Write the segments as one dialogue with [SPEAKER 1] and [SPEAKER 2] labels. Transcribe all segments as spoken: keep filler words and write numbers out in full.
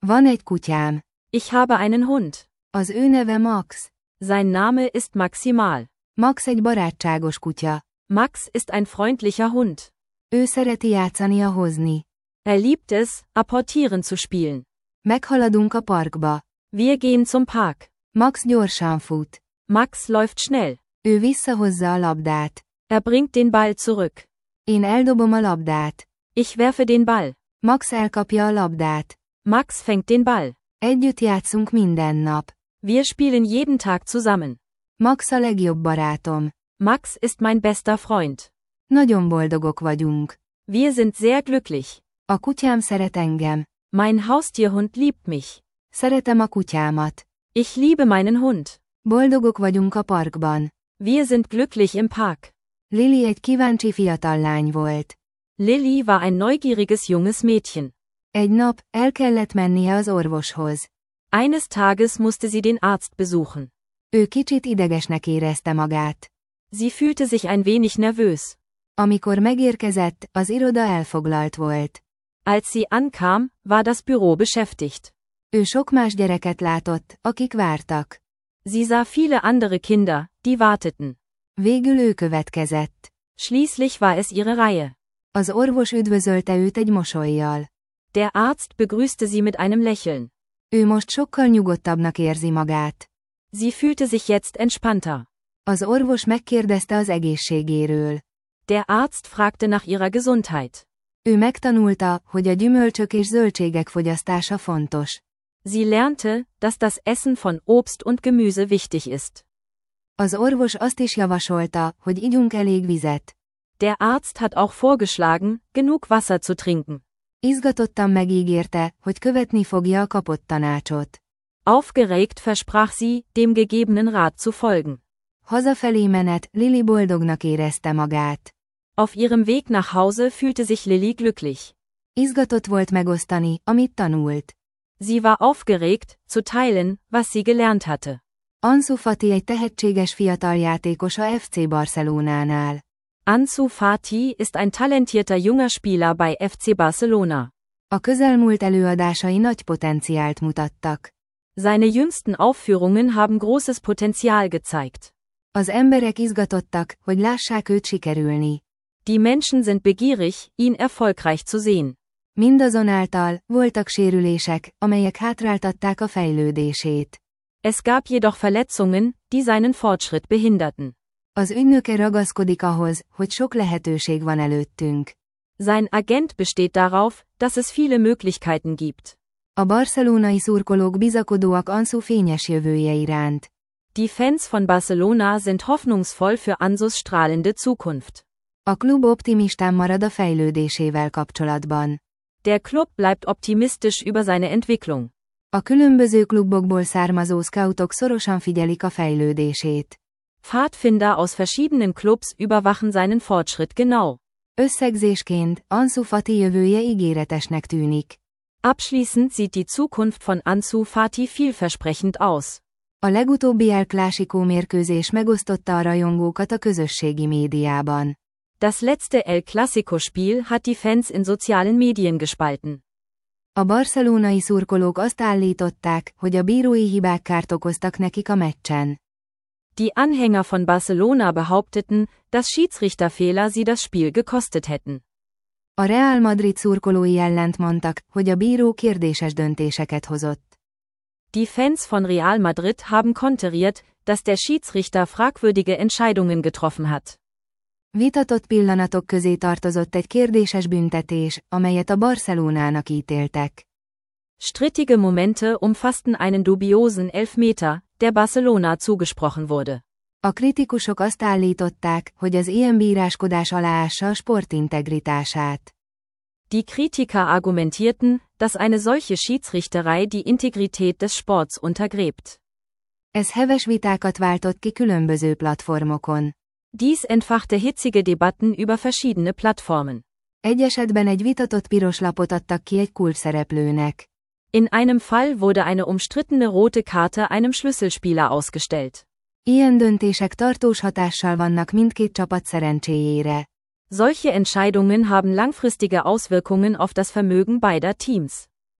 [SPEAKER 1] Van egy kutyám.
[SPEAKER 2] Ich habe einen Hund.
[SPEAKER 1] Az ő neve Max.
[SPEAKER 2] Sein Name ist Maximal.
[SPEAKER 1] Max egy barátságos kutya.
[SPEAKER 2] Max ist ein freundlicher Hund.
[SPEAKER 1] Ő szereti játszani a hozni.
[SPEAKER 2] Er liebt es, apportieren zu spielen.
[SPEAKER 1] Meghaladunk a parkba.
[SPEAKER 2] Wir gehen zum Park.
[SPEAKER 1] Max gyorsan fut.
[SPEAKER 2] Max läuft schnell.
[SPEAKER 1] Ő visszahozza a labdát.
[SPEAKER 2] Er bringt den Ball zurück.
[SPEAKER 1] Én eldobom a labdát.
[SPEAKER 2] Ich werfe den Ball.
[SPEAKER 1] Max elkapja a labdát.
[SPEAKER 2] Max fängt den Ball.
[SPEAKER 1] Együtt játszunk minden nap.
[SPEAKER 2] Wir spielen jeden Tag zusammen.
[SPEAKER 1] Max a legjobb barátom.
[SPEAKER 2] Max ist mein bester Freund.
[SPEAKER 1] Nagyon boldogok vagyunk.
[SPEAKER 2] Wir sind sehr glücklich.
[SPEAKER 1] A kutyám szeret engem.
[SPEAKER 2] Mein Haustierhund liebt mich.
[SPEAKER 1] Szeretem a kutyámat.
[SPEAKER 2] Ich liebe meinen Hund.
[SPEAKER 1] Boldogok vagyunk a parkban.
[SPEAKER 2] Wir sind glücklich im Park.
[SPEAKER 1] Lily egy kíváncsi fiatal lány volt.
[SPEAKER 2] Lily war ein neugieriges junges Mädchen.
[SPEAKER 1] Egy nap, el kellett mennie az orvoshoz.
[SPEAKER 2] Eines Tages musste sie den Arzt besuchen.
[SPEAKER 1] Ő kicsit idegesnek érezte magát.
[SPEAKER 2] Sie fühlte sich ein wenig nervös.
[SPEAKER 1] Amikor megérkezett, az iroda elfoglalt volt.
[SPEAKER 2] Als sie ankam, war das Büro beschäftigt.
[SPEAKER 1] Ő sok más gyereket látott, akik vártak.
[SPEAKER 2] Sie sah viele andere Kinder, die warteten.
[SPEAKER 1] Végül ő következett.
[SPEAKER 2] Schließlich war es ihre Reihe.
[SPEAKER 1] Az orvos üdvözölte őt egy mosollyal.
[SPEAKER 2] Der Arzt begrüßte sie mit einem Lächeln.
[SPEAKER 1] Ő most sokkal nyugodtabbnak érzi magát.
[SPEAKER 2] Sie fühlte sich jetzt entspannter.
[SPEAKER 1] Az orvos megkérdezte az egészségéről.
[SPEAKER 2] Der Arzt fragte nach ihrer Gesundheit.
[SPEAKER 1] Ő megtanulta, hogy a gyümölcsök és zöldségek fogyasztása fontos.
[SPEAKER 2] Sie lernte, dass das Essen von Obst und Gemüse wichtig ist.
[SPEAKER 1] Az orvos azt is javasolta, hogy igyunk elég vizet.
[SPEAKER 2] Der Arzt hat auch vorgeschlagen, genug Wasser zu trinken.
[SPEAKER 1] Izgatottan megígérte, hogy követni fogja a kapott tanácsot.
[SPEAKER 2] Aufgeregt versprach sie, dem gegebenen Rat zu folgen.
[SPEAKER 1] Hazafelé menet, Lily boldognak érezte magát.
[SPEAKER 2] Auf ihrem Weg nach Hause fühlte sich Lily glücklich.
[SPEAKER 1] Izgatott volt megosztani, amit tanult.
[SPEAKER 2] Sie war aufgeregt, zu teilen, was sie gelernt hatte.
[SPEAKER 1] Ansu Fati egy tehetséges fiatal játékos a ef cé Barcelonánál.
[SPEAKER 2] Ansu Fati ist ein talentierter junger Spieler bei F C Barcelona.
[SPEAKER 1] A közelmúlt előadásai nagy potenciált mutattak.
[SPEAKER 2] Seine jüngsten Aufführungen haben großes Potenzial gezeigt.
[SPEAKER 1] Az emberek izgatottak, hogy lássák őt sikerülni.
[SPEAKER 2] Die Menschen sind begierig, ihn erfolgreich zu sehen.
[SPEAKER 1] Mindazonáltal, voltak sérülések, amelyek hátráltatták a fejlődését.
[SPEAKER 2] Es gab jedoch Verletzungen, die seinen Fortschritt behinderten.
[SPEAKER 1] Az ügynöke ragaszkodik ahhoz, hogy sok lehetőség van előttünk.
[SPEAKER 2] Sein Agent besteht darauf, dass es viele Möglichkeiten gibt.
[SPEAKER 1] A barcelonai szurkolók bizakodóak Ansu fényes jövője iránt.
[SPEAKER 2] Die Fans von Barcelona sind hoffnungsvoll für Ansus strahlende Zukunft.
[SPEAKER 1] A klub optimistán marad a fejlődésével kapcsolatban.
[SPEAKER 2] Der Club bleibt optimistisch über seine Entwicklung.
[SPEAKER 1] A különböző klubokból származó scoutok szorosan figyelik a fejlődését.
[SPEAKER 2] Pfadfinder aus verschiedenen Clubs überwachen seinen Fortschritt genau.
[SPEAKER 1] Összegzésként, Ansu Fati jövője ígéretesnek tűnik.
[SPEAKER 2] Abschließend sieht die Zukunft von Ansu Fati vielversprechend aus.
[SPEAKER 1] A legutóbbi El Clásico mérkőzés megosztotta a rajongókat a közösségi médiában.
[SPEAKER 2] Das letzte El Clásico-Spiel hat die Fans in sozialen Medien gespalten.
[SPEAKER 1] A barcelonai szurkolók azt állították, hogy a bírói hibák kárt okoztak nekik a meccsen.
[SPEAKER 2] Die Anhänger von Barcelona behaupteten, dass Schiedsrichterfehler sie das Spiel gekostet hätten.
[SPEAKER 1] A Real Madrid szurkolói ellent mondtak, hogy a bíró kérdéses döntéseket hozott.
[SPEAKER 2] Die Fans von Real Madrid haben konteriert, dass der Schiedsrichter fragwürdige Entscheidungen getroffen hat.
[SPEAKER 1] Vitatott pillanatok közé tartozott egy kérdéses büntetés, amelyet a Barcelonának ítéltek.
[SPEAKER 2] Strittige Momente umfassten einen dubiosen Elfmeter, der Barcelona zugesprochen wurde.
[SPEAKER 1] A kritikusok azt állították, hogy az ilyen bíráskodás aláássa a sport integritását.
[SPEAKER 2] Die Kritiker argumentierten, dass eine solche Schiedsrichterei die Integrität des Sports untergräbt.
[SPEAKER 1] Ez heves vitákat váltott ki különböző platformokon.
[SPEAKER 2] Dies entfachte hitzige Debatten über verschiedene Plattformen.
[SPEAKER 1] Egy esetben egy vitatott piros lapot adtak ki egy kulcsszereplőnek.
[SPEAKER 2] In einem Fall wurde eine umstrittene rote Karte einem Schlüsselspieler ausgestellt.
[SPEAKER 1] Ilyen döntések tartós hatással vannak mindkét csapat szerencséjére.
[SPEAKER 2] Solche Entscheidungen haben langfristige Auswirkungen auf das Vermögen beider Teams.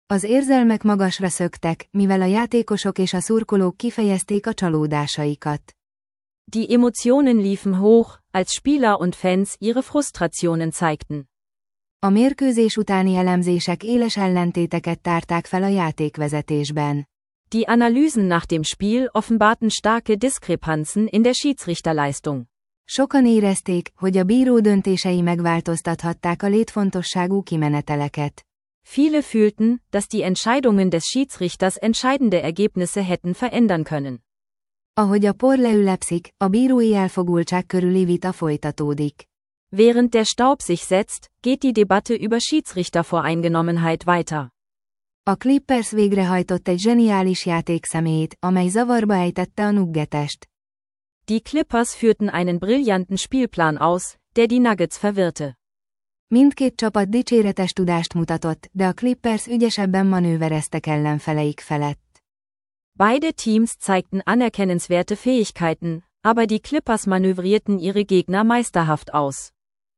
[SPEAKER 1] Az érzelmek magasra szöktek, mivel a játékosok és a szurkolók kifejezték a csalódásaikat.
[SPEAKER 2] Die Emotionen liefen hoch, als Spieler und Fans ihre Frustrationen zeigten.
[SPEAKER 1] A mérkőzés utáni elemzések éles ellentéteket tárták fel a játékvezetésben.
[SPEAKER 2] Die Analysen nach dem Spiel offenbarten starke Diskrepanzen in der Schiedsrichterleistung.
[SPEAKER 1] Sokan érezték, hogy a bíró döntései megváltoztathatták a létfontosságú kimeneteleket.
[SPEAKER 2] Viele fühlten, dass die Entscheidungen des Schiedsrichters entscheidende Ergebnisse hätten verändern können.
[SPEAKER 1] Ahogy a por leülepszik, a bírói elfogultság körüli vita folytatódik.
[SPEAKER 2] Während der Staub sich setzt, geht die Debatte über Schiedsrichtervoreingenommenheit weiter.
[SPEAKER 1] A Clippers végrehajtott egy zseniális játékszemét, amely zavarba ejtette a Nuggetest.
[SPEAKER 2] Die Clippers führten einen brillanten Spielplan aus, der die Nuggets verwirrte.
[SPEAKER 1] Mindkét csapat dicséretes tudást mutatott, de a Clippers ügyesebben manővereztek ellenfeleik felett.
[SPEAKER 2] Beide Teams zeigten anerkennenswerte Fähigkeiten, aber die Clippers manövrierten ihre Gegner meisterhaft aus.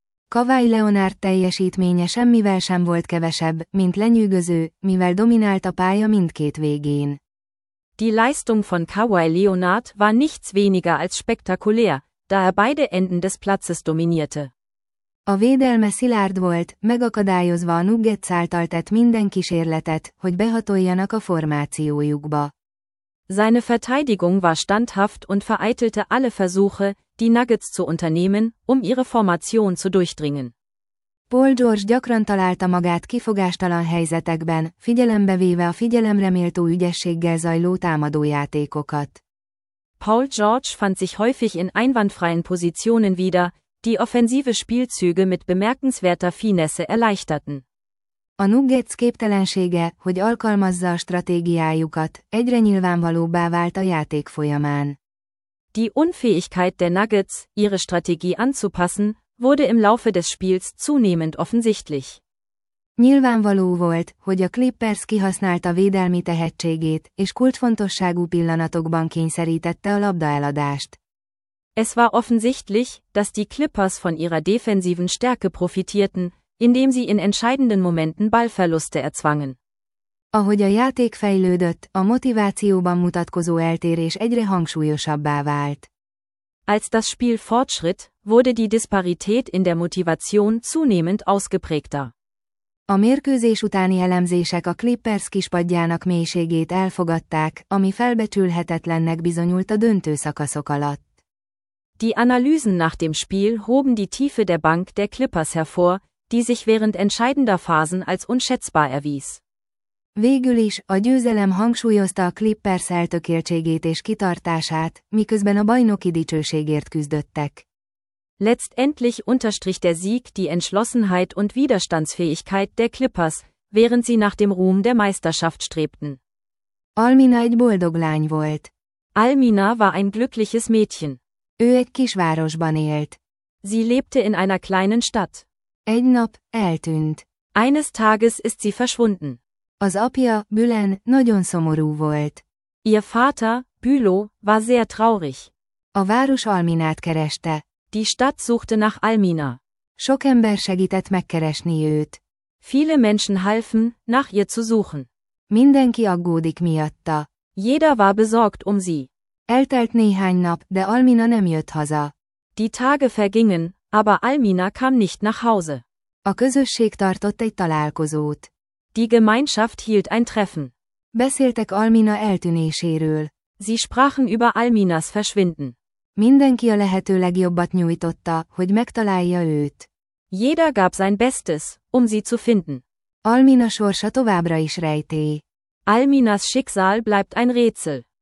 [SPEAKER 1] Kawhi Leonard teljesítménye semmivel sem volt kevesebb, mint lenyűgöző, mivel dominált a pálya mindkét végén.
[SPEAKER 2] Die Leistung von Kawhi Leonard war nichts weniger als spektakulär, da er beide Enden des Platzes dominierte.
[SPEAKER 1] A védelme szilárd volt, megakadályozva a Nuggets által tett minden kísérletet, hogy behatoljanak a formációjukba.
[SPEAKER 2] Seine Verteidigung war standhaft und vereitelte alle Versuche, die Nuggets zu unternehmen, um ihre Formation zu durchdringen.
[SPEAKER 1] Paul George gyakran találta magát kifogástalan helyzetekben, figyelembe véve a figyelemre méltó ügyességgel zajló támadójátékokat.
[SPEAKER 2] Paul George fand sich häufig in einwandfreien Positionen wieder, die offensive Spielzüge mit bemerkenswerter Finesse erleichterten.
[SPEAKER 1] A Nuggets képtelensége, hogy alkalmazza a stratégiájukat, egyre nyilvánvalóbbá vált a játék folyamán.
[SPEAKER 2] Die Unfähigkeit der Nuggets, ihre Strategie anzupassen, wurde im Laufe des Spiels zunehmend offensichtlich.
[SPEAKER 1] Nyilvánvaló volt, hogy a Clippers kihasználta védelmi tehetségét, és kulcsfontosságú pillanatokban kényszerítette a labdaeladást.
[SPEAKER 2] Es war offensichtlich, dass die Clippers von ihrer defensiven Stärke profitierten, indem sie in entscheidenden Momenten Ballverluste erzwangen.
[SPEAKER 1] Ahogy a játék fejlődött, a motivációban mutatkozó eltérés egyre hangsúlyosabbá vált.
[SPEAKER 2] Als das Spiel fortschritt, wurde die Disparität in der Motivation zunehmend ausgeprägter.
[SPEAKER 1] A mérkőzés utáni elemzések a Clippers kispadjának mélységét elfogadták, ami felbecsülhetetlennek bizonyult a döntőszakaszok alatt.
[SPEAKER 2] Die Analysen nach dem Spiel hoben die Tiefe der Bank der Clippers hervor, die sich während entscheidender Phasen als unschätzbar erwies.
[SPEAKER 1] Végül is, a győzelem hangsúlyozta a Clippers eltökéltségét és kitartását, miközben a bajnoki dicsőségért küzdöttek.
[SPEAKER 2] Letztendlich unterstrich der Sieg die Entschlossenheit und Widerstandsfähigkeit der Clippers, während sie nach dem Ruhm der Meisterschaft strebten.
[SPEAKER 1] Almina egy boldog lány volt.
[SPEAKER 2] Almina war ein glückliches Mädchen.
[SPEAKER 1] Ő egy kisvárosban élt.
[SPEAKER 2] Sie lebte in einer kleinen Stadt.
[SPEAKER 1] Egy nap, eltűnt.
[SPEAKER 2] Eines Tages ist sie verschwunden.
[SPEAKER 1] Az apja, Bülen, nagyon szomorú volt.
[SPEAKER 2] Ihr Vater, Bülow, war sehr traurig.
[SPEAKER 1] A város Alminát kereste.
[SPEAKER 2] Die Stadt suchte nach Almina.
[SPEAKER 1] Sok ember segített megkeresni őt.
[SPEAKER 2] Viele Menschen halfen, nach ihr zu suchen.
[SPEAKER 1] Mindenki aggódik miatta.
[SPEAKER 2] Jeder war besorgt um sie.
[SPEAKER 1] Eltelt néhány nap, de Almina nem jött haza.
[SPEAKER 2] Die Tage vergingen, aber Almina kam nicht nach Hause.
[SPEAKER 1] A közösség tartott egy találkozót.
[SPEAKER 2] Die Gemeinschaft hielt ein Treffen.
[SPEAKER 1] Beszéltek Almina eltűnéséről.
[SPEAKER 2] Sie sprachen über Alminas Verschwinden.
[SPEAKER 1] Mindenki a lehető legjobbat nyújtotta, hogy megtalálja őt.
[SPEAKER 2] Jeder gab sein Bestes, um sie zu finden.
[SPEAKER 1] Almina sorsa továbbra is rejtély.
[SPEAKER 2] Alminas Schicksal bleibt ein Rätsel.